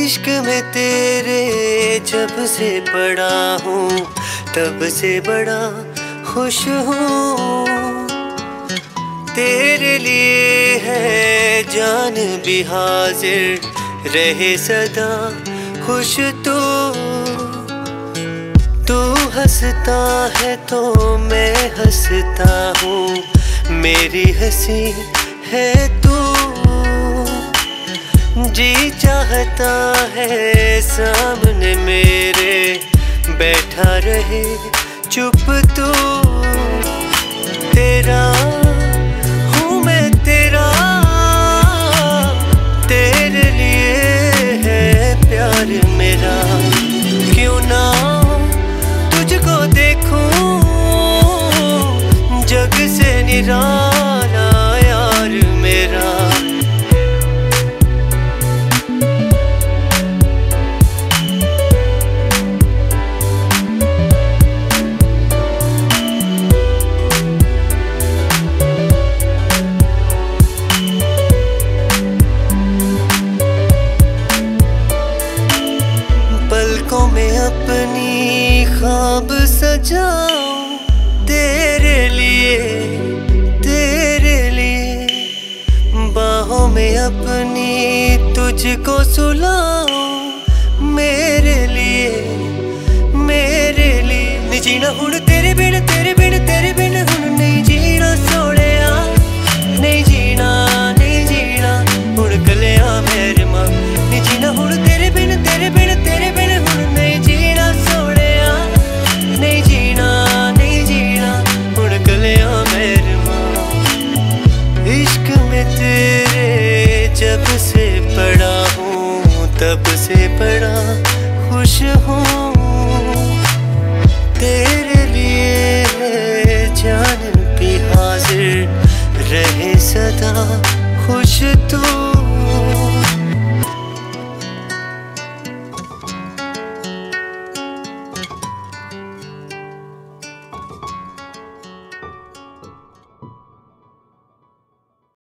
इश्क में तेरे जब से पड़ा हूँ तब से बड़ा खुश हूँ। तेरे लिए है जान भी हाजिर रहे सदा खुश तू हंसता है तो मैं हंसता हूँ, मेरी हंसी है तू। जी चाहता है सामने मेरे बैठा रहे चुप तू। तेरा हूँ मैं तेरा, तेरे लिए है प्यार मेरा। क्यों ना तुझको देखूं जग से निराला यार मेरा। पलकों में अपनी ख्वाब सजाऊं तेरे लिए, तेरे लिए। बाहों में अपनी तुझको सुलाऊं मेरे लिए, मेरे लिए। नहीं जीना हुण तेरे बिन, तेरे बिन, तेरे बिन हुण नहीं जीना सोहणिया। नहीं जीना, नहीं जीना हुण कल्लिया मेरे मां। नहीं जीना हुण तेरे बिन, तेरे बिन, तेरे बिन हुण नहीं जीना सोहणिया। नहीं जीना, नहीं जीना हुण कल्लिया मेरे मां। इश्क में तेरे जब से पड़ा हूँ तब से बड़ा खुश हूँ। तेरे लिए जान भी हाजिर रहे सदा खुश तू।